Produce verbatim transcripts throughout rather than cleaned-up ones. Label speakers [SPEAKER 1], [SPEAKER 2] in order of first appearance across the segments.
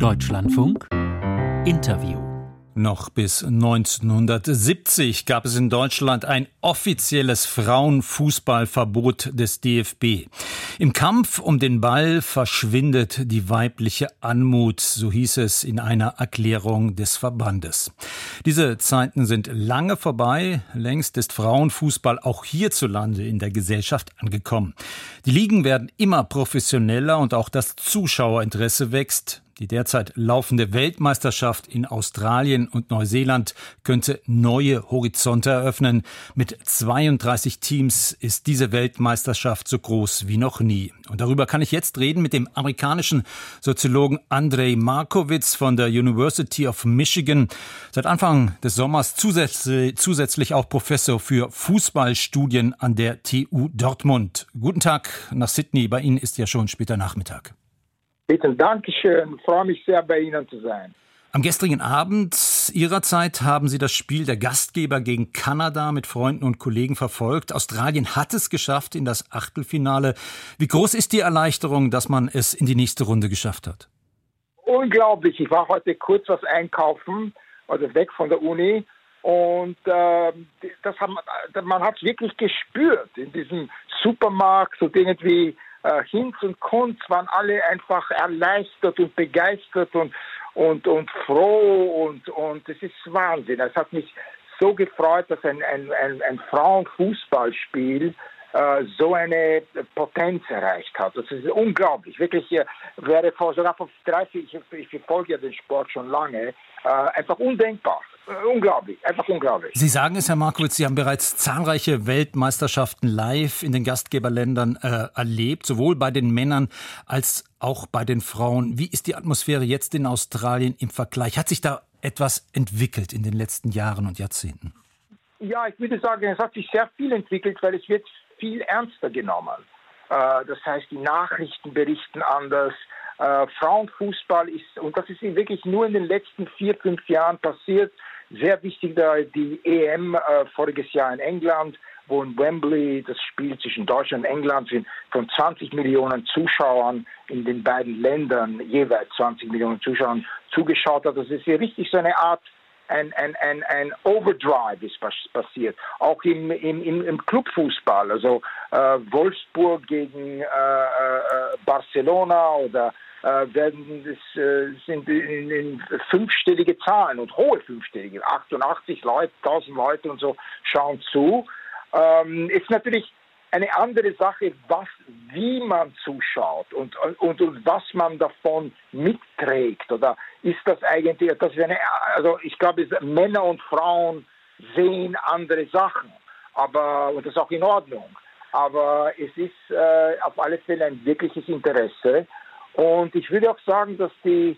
[SPEAKER 1] Deutschlandfunk Interview.
[SPEAKER 2] Noch bis neunzehnhundertsiebzig gab es in Deutschland ein offizielles Frauenfußballverbot des D F B. Im Kampf um den Ball verschwindet die weibliche Anmut, so hieß es in einer Erklärung des Verbandes. Diese Zeiten sind lange vorbei. Längst ist Frauenfußball auch hierzulande in der Gesellschaft angekommen. Die Ligen werden immer professioneller und auch das Zuschauerinteresse wächst. Die derzeit laufende Weltmeisterschaft in Australien und Neuseeland könnte neue Horizonte eröffnen. Mit zweiunddreißig Teams ist diese Weltmeisterschaft so groß wie noch nie. Und darüber kann ich jetzt reden mit dem amerikanischen Soziologen Andrej Markowitz von der University of Michigan. Seit Anfang des Sommers zusätzlich, zusätzlich auch Professor für Fußballstudien an der T U Dortmund. Guten Tag nach Sydney. Bei Ihnen ist ja schon später Nachmittag.
[SPEAKER 3] Bitte, Dankeschön. Ich freue mich sehr, bei Ihnen zu sein.
[SPEAKER 2] Am gestrigen Abend Ihrerseits haben Sie das Spiel der Gastgeber gegen Kanada mit Freunden und Kollegen verfolgt. Australien hat es geschafft in das Achtelfinale. Wie groß ist die Erleichterung, dass man es in die nächste Runde geschafft hat?
[SPEAKER 3] Unglaublich. Ich war heute kurz was einkaufen, also weg von der Uni. Und äh, das hat, man hat es wirklich gespürt in diesem Supermarkt und irgendwie äh, Hinz und Kunz waren alle einfach erleichtert und begeistert und und und froh und und es ist Wahnsinn. Es hat mich so gefreut, dass ein ein ein, ein Frauenfußballspiel äh, so eine Potenz erreicht hat. Das ist unglaublich. Wirklich äh, wäre vor sogar vor dreißig, ich, ich verfolge ja den Sport schon lange, äh, einfach undenkbar. Unglaublich, einfach unglaublich.
[SPEAKER 2] Sie sagen es, Herr Markowitz, Sie haben bereits zahlreiche Weltmeisterschaften live in den Gastgeberländern äh, erlebt, sowohl bei den Männern als auch bei den Frauen. Wie ist die Atmosphäre jetzt in Australien im Vergleich? Hat sich da etwas entwickelt in den letzten Jahren und Jahrzehnten?
[SPEAKER 3] Ja, ich würde sagen, es hat sich sehr viel entwickelt, weil es wird viel ernster genommen. Äh, das heißt, die Nachrichten berichten anders. Äh, Frauenfußball ist, und das ist wirklich nur in den letzten vier, fünf Jahren passiert, sehr wichtig da die E M äh, voriges Jahr in England, wo in Wembley das Spiel zwischen Deutschland und England sind von zwanzig Millionen Zuschauern in den beiden Ländern, jeweils zwanzig Millionen Zuschauern zugeschaut hat. Das ist ja richtig so eine Art, ein, ein, ein, ein Overdrive ist passiert. Auch im, im, im, im Clubfußball, also äh, Wolfsburg gegen äh, äh, Barcelona oder Äh, werden das äh, sind in, in fünfstellige Zahlen und hohe fünfstellige, achtundachtzig Leute, tausend Leute und so schauen zu. Ähm, ist natürlich eine andere Sache, was, wie man zuschaut und, und, und was man davon mitträgt. Oder ist das eigentlich, das ist eine, also ich glaube, Männer und Frauen sehen andere Sachen, aber und das ist auch in Ordnung. Aber es ist äh, auf alle Fälle ein wirkliches Interesse. Und ich würde auch sagen, dass die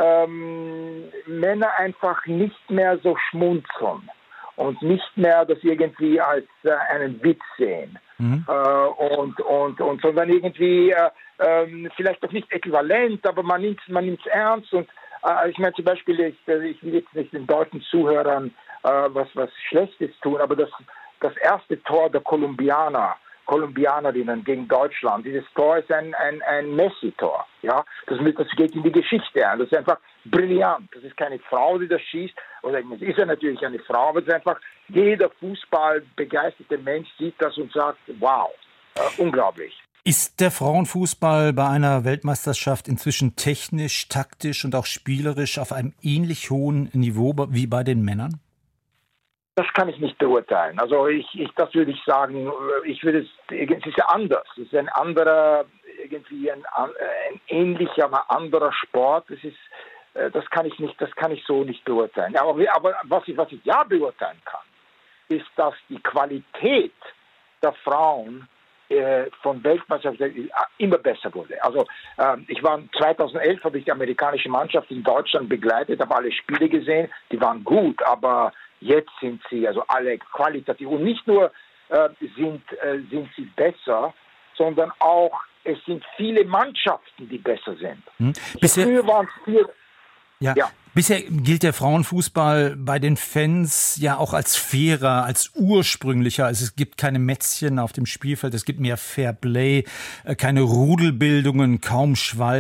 [SPEAKER 3] ähm, Männer einfach nicht mehr so schmunzeln und nicht mehr das irgendwie als äh, einen Witz sehen. Mhm. Äh, und, und, und, sondern irgendwie äh, äh, vielleicht auch nicht äquivalent, aber man nimmt man nimmt's ernst. Und äh, ich meine zum Beispiel, ich, ich will jetzt nicht den deutschen Zuhörern äh, was, was Schlechtes tun, aber das, das erste Tor der Kolumbianer, Kolumbianerinnen gegen Deutschland. Dieses Tor ist ein, ein, ein Messi-Tor. Ja? Das, das geht in die Geschichte ein. Das ist einfach brillant. Das ist keine Frau, die das schießt. Oder es ist ja natürlich eine Frau, aber es ist einfach, jeder fußballbegeisterte Mensch sieht das und sagt, wow, äh, unglaublich.
[SPEAKER 2] Ist der Frauenfußball bei einer Weltmeisterschaft inzwischen technisch, taktisch und auch spielerisch auf einem ähnlich hohen Niveau wie bei den Männern?
[SPEAKER 3] Das kann ich nicht beurteilen. Also ich, ich das würde ich sagen, ich würde es, es ist ja anders. Es ist ein anderer, irgendwie ein, ein ähnlicher, aber anderer Sport. Es ist, das kann ich nicht, das kann ich so nicht beurteilen. Aber, aber was ich, was ich ja beurteilen kann, ist, dass die Qualität der Frauen äh, von Weltmeisterschaften immer besser wurde. Also äh, ich war zweitausendelf, habe ich die amerikanische Mannschaft in Deutschland begleitet, habe alle Spiele gesehen, die waren gut, aber jetzt sind sie also alle qualitativ und nicht nur äh, sind, äh, sind sie besser, sondern auch es sind viele Mannschaften, die besser sind.
[SPEAKER 2] Hm. Bisher,
[SPEAKER 3] Früher waren es vier.
[SPEAKER 2] Ja. ja. Bisher gilt der Frauenfußball bei den Fans ja auch als fairer, als ursprünglicher. Also es gibt keine Mätzchen auf dem Spielfeld, es gibt mehr Fair Play, keine Rudelbildungen, kaum Schwalben.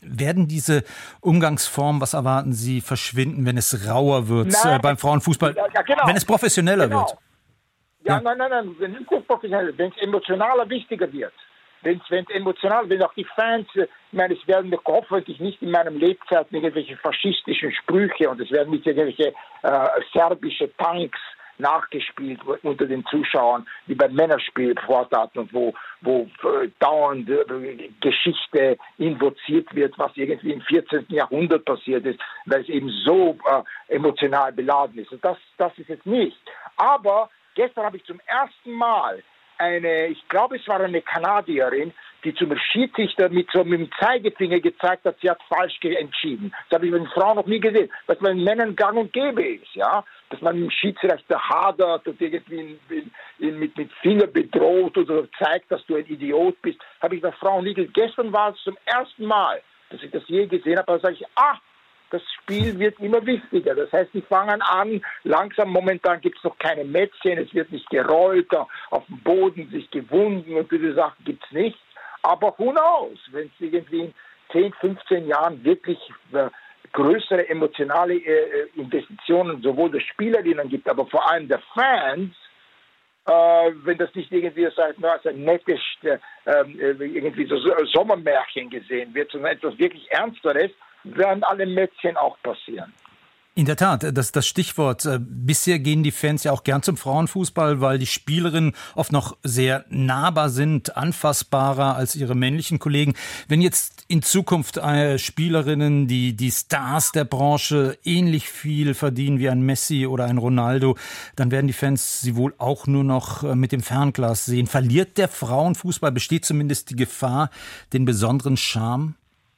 [SPEAKER 2] werden diese Umgangsformen, was erwarten Sie, verschwinden, wenn es rauer wird
[SPEAKER 3] nein,
[SPEAKER 2] äh, beim Frauenfußball,
[SPEAKER 3] ja, genau.
[SPEAKER 2] wenn es professioneller
[SPEAKER 3] genau.
[SPEAKER 2] wird?
[SPEAKER 3] Ja, ja, nein, nein, nein, wenn es professioneller, wenn es emotionaler wichtiger wird. Wenn es emotional, wenn auch die Fans, ich meine, es werden hoffentlich nicht in meinem Lebzeiten irgendwelche faschistischen Sprüche und es werden nicht irgendwelche äh, serbische Tanks nachgespielt unter den Zuschauern, wie beim Männerspiel-Sportarten und wo, wo äh, dauernd äh, Geschichte invoziert wird, was irgendwie im vierzehnten Jahrhundert passiert ist, weil es eben so äh, emotional beladen ist. Und das, das ist es nicht. Aber gestern habe ich zum ersten Mal eine, ich glaube, es war eine Kanadierin, die zum Schiedsrichter mit so mit dem Zeigefinger gezeigt hat, sie hat falsch entschieden. Das habe ich bei den Frauen noch nie gesehen, was bei den Männern gang und gäbe ist, ja, dass man mit dem Schiedsrichter hadert und irgendwie ihn, ihn, ihn mit mit Finger bedroht oder zeigt, dass du ein Idiot bist, habe ich bei Frauen nie gesehen. Gestern war es zum ersten Mal, dass ich das je gesehen habe, da sage ich, ah, das Spiel wird immer wichtiger. Das heißt, die fangen an, langsam, momentan gibt es noch keine Mätzchen, es wird nicht gerollt, auf dem Boden sich gewunden und diese Sachen gibt es nicht. Aber who knows, wenn es irgendwie in zehn, fünfzehn Jahren wirklich äh, größere emotionale äh, Investitionen sowohl der Spielerinnen gibt, aber vor allem der Fans, äh, wenn das nicht irgendwie als ein nettes äh, irgendwie so Sommermärchen gesehen wird, sondern etwas wirklich Ernsteres, werden alle Mädchen auch passieren.
[SPEAKER 2] In der Tat, das das Stichwort. Äh, bisher gehen die Fans ja auch gern zum Frauenfußball, weil die Spielerinnen oft noch sehr nahbar sind, anfassbarer als ihre männlichen Kollegen. Wenn jetzt in Zukunft äh, Spielerinnen, die die Stars der Branche ähnlich viel verdienen wie ein Messi oder ein Ronaldo, dann werden die Fans sie wohl auch nur noch äh, mit dem Fernglas sehen. Verliert der Frauenfußball, besteht zumindest die Gefahr, den besonderen Charme?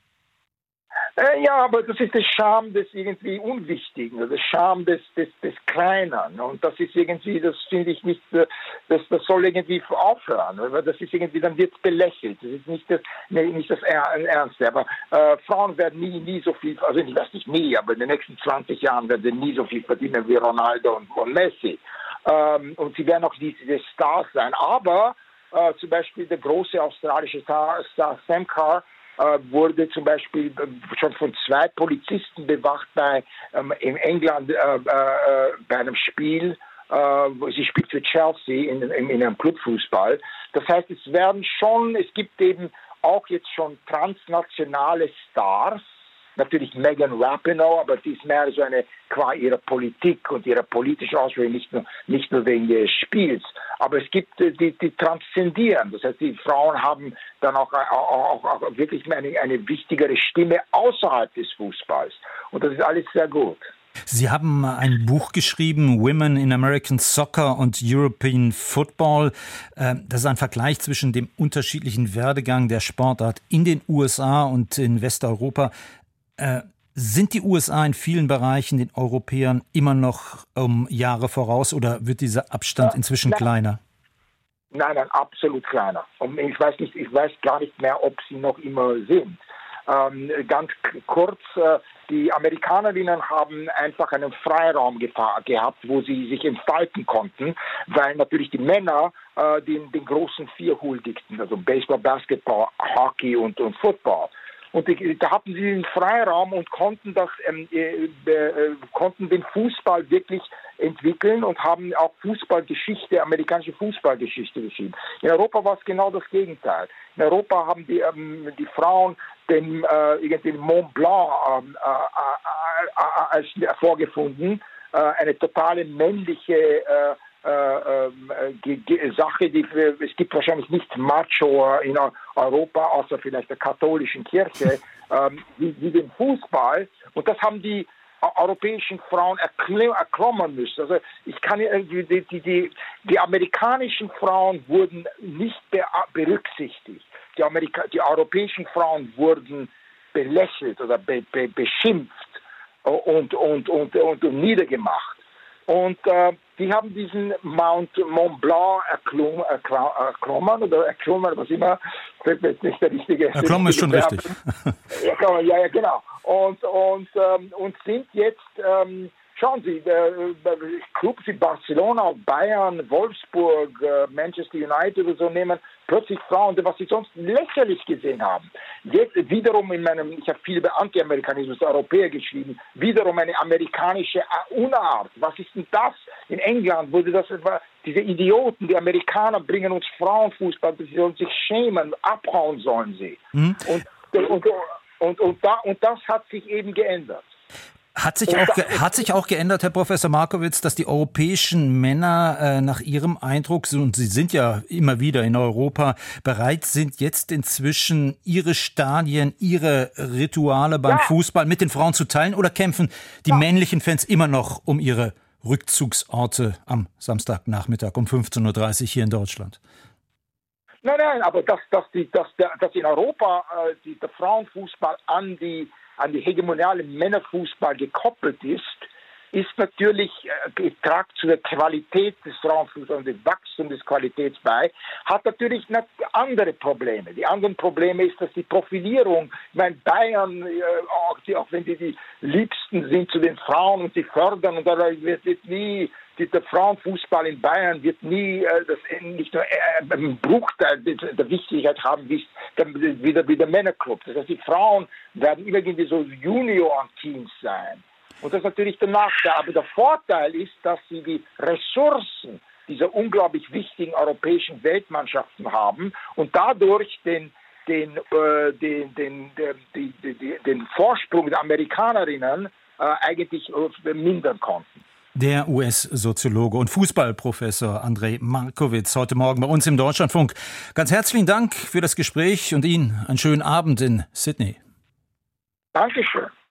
[SPEAKER 3] Äh, ja, aber das ist der Charme des irgendwie Unwichtigen, der Charme des, des, des Kleinen. Und das ist irgendwie, das finde ich nicht, das, das soll irgendwie aufhören. Weil das ist irgendwie, dann wird es belächelt. Das ist nicht das, nee, nicht das Ernste. Aber äh, Frauen werden nie, nie so viel, also ich weiß nicht nie, aber in den nächsten zwanzig Jahren werden sie nie so viel verdienen wie Ronaldo und, und Messi. Ähm, und sie werden auch diese Stars sein. Aber äh, zum Beispiel der große australische Star, Star Sam Kerr, wurde zum Beispiel schon von zwei Polizisten bewacht bei ähm, in England äh, äh, bei einem Spiel. Äh, sie spielt für Chelsea in, in, in einem Clubfußball. Das heißt, es werden schon, es gibt eben auch jetzt schon transnationale Stars. Natürlich Megan Rapinoe, aber die ist mehr so eine qua ihrer Politik und ihrer politischen Ausrichtung, nicht nur, nicht nur wegen des Spiels. Aber es gibt die, die transzendieren. Das heißt, die Frauen haben dann auch, auch, auch wirklich eine, eine wichtigere Stimme außerhalb des Fußballs. Und das ist alles sehr gut.
[SPEAKER 2] Sie haben ein Buch geschrieben, Women in American Soccer und European Football. Das ist ein Vergleich zwischen dem unterschiedlichen Werdegang der Sportart in den U S A und in Westeuropa. Äh, sind die U S A in vielen Bereichen den Europäern immer noch um Jahre voraus oder wird dieser Abstand inzwischen
[SPEAKER 3] nein.
[SPEAKER 2] kleiner?
[SPEAKER 3] Nein, nein, absolut kleiner. Und ich weiß nicht, ich weiß gar nicht mehr, ob sie noch immer sind. Ähm, ganz kurz, äh, die Amerikanerinnen haben einfach einen Freiraum gefa- gehabt, wo sie sich entfalten konnten, weil natürlich die Männer äh, den, den großen Vier huldigten, also Baseball, Basketball, Hockey und, und Football. Und die, da hatten sie den Freiraum und konnten das, ähm, äh, äh, konnten den Fußball wirklich entwickeln und haben auch Fußballgeschichte, amerikanische Fußballgeschichte geschrieben. In Europa war es genau das Gegenteil. In Europa haben die, ähm, die Frauen den, äh, den Mont Blanc ähm, äh, äh, äh, vorgefunden, äh, eine totale männliche äh, Äh, äh, Sache, die für, es gibt wahrscheinlich nicht Macho in Europa, außer vielleicht der katholischen Kirche, ähm, wie, wie den Fußball. Und das haben die europäischen Frauen erklommern müssen. Also ich kann die, die, die, die amerikanischen Frauen wurden nicht berücksichtigt. Die, Amerika, die europäischen Frauen wurden belächelt oder be, be, beschimpft und, und, und, und, und niedergemacht. Und äh, die haben diesen Mount Mont Blanc erklommen, erklommen oder erklommen, was immer, das ist nicht der richtige.
[SPEAKER 2] Erklommen ist schon Verb. Richtig.
[SPEAKER 3] Ja, ja, ja, genau. Und, und, ähm, und sind jetzt ähm, Schauen Sie, äh, Clubs wie Barcelona, Bayern, Wolfsburg, äh, Manchester United oder so nehmen plötzlich Frauen, was sie sonst lächerlich gesehen haben. Jetzt wiederum in meinem, ich habe viel über Anti-Amerikanismus der Europäer geschrieben, wiederum eine amerikanische Unart. Was ist denn das? In England wurde das etwa, diese Idioten, die Amerikaner bringen uns Frauenfußball, sie sollen sich schämen, abhauen sollen sie. Mhm. Und, und, und, und, da, und das hat sich eben geändert.
[SPEAKER 2] Hat sich, auch, hat sich auch geändert, Herr Professor Markowitz, dass die europäischen Männer äh, nach Ihrem Eindruck, und Sie sind ja immer wieder in Europa, bereit sind, jetzt inzwischen ihre Stadien, ihre Rituale beim ja. Fußball mit den Frauen zu teilen? Oder kämpfen die ja. männlichen Fans immer noch um ihre Rückzugsorte am Samstagnachmittag um fünfzehn Uhr dreißig hier in Deutschland?
[SPEAKER 3] Nein, nein, aber dass, dass, die, dass, der, dass in Europa äh, die, der Frauenfußball an die an die hegemoniale Männerfußball gekoppelt ist, ist natürlich, äh, tragt zu der Qualität des Frauenfußballs und dem Wachstum des Qualitäts bei, hat natürlich andere Probleme. Die anderen Probleme ist, dass die Profilierung, ich meine, Bayern, äh, auch, die, auch wenn die die Liebsten sind zu den Frauen und sie fördern, und da wird, wird nie, die, der Frauenfußball in Bayern wird nie äh, das, nicht nur äh, einen Bruchteil der, der Wichtigkeit haben, wie der, wie der Männerclub. Das heißt, die Frauen werden irgendwie so Junior-Teams sein. Und das ist natürlich der Nachteil. Aber der Vorteil ist, dass sie die Ressourcen dieser unglaublich wichtigen europäischen Weltmannschaften haben und dadurch den, den, äh, den, den, den, den, den Vorsprung der Amerikanerinnen äh, eigentlich äh, mindern konnten.
[SPEAKER 2] Der U S-Soziologe und Fußballprofessor Andrej Markowitz heute Morgen bei uns im Deutschlandfunk. Ganz herzlichen Dank für das Gespräch und Ihnen einen schönen Abend in Sydney.
[SPEAKER 3] Dankeschön.